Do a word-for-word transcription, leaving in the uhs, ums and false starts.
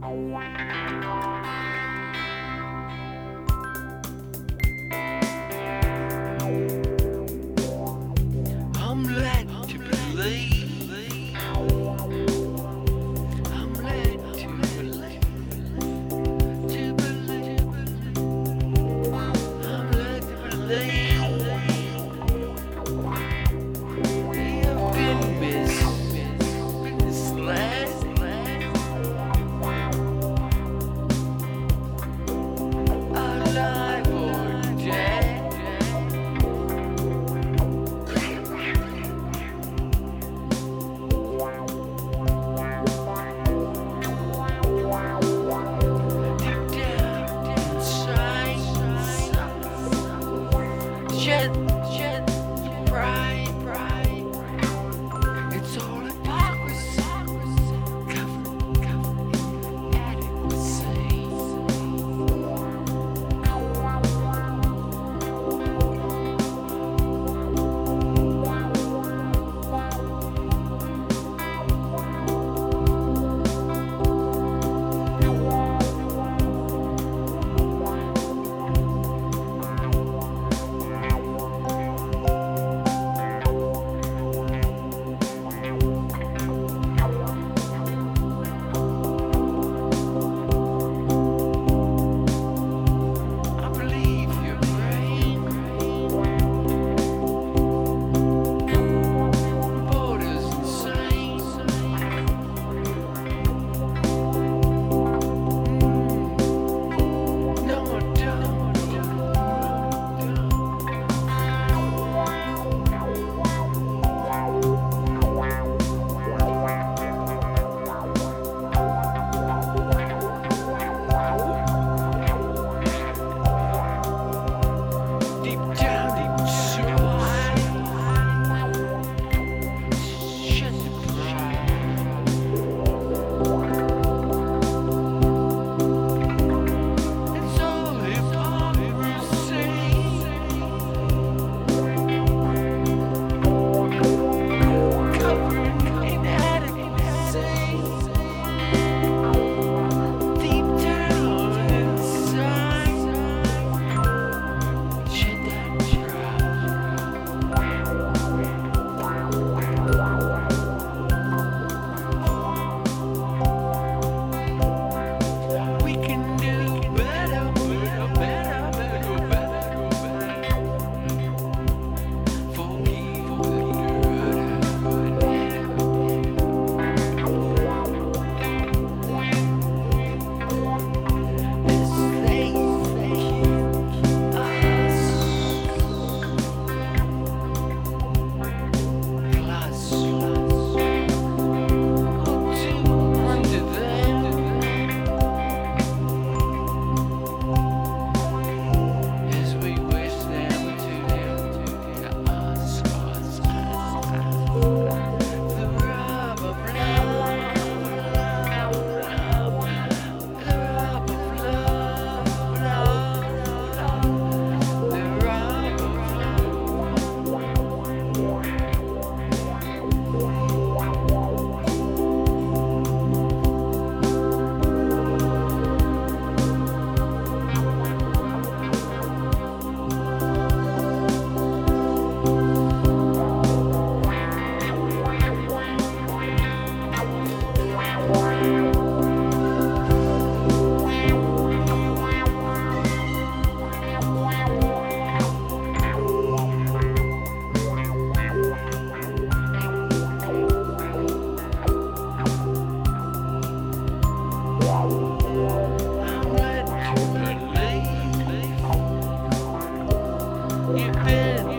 I'm led to believe. I'm led to believe. To believe. I'm led to believe. You've been mis- misled. Alive or dead. Shed, shed, pride, pride. It's all hypocrisy. Cover, cover, adequacy. I believe your brain borders insane. No, I deep down inside, shut the pride. It's all hypocrisy. Covering inadequacy. Deep down inside, shut that pride. We can do better, better, better, better, better, better. Forgive the as they keep us plus or two under them as we wish them to them to us, us, us. The rub of love, love, the rub of love, love, the rub of I'm led to believe you've been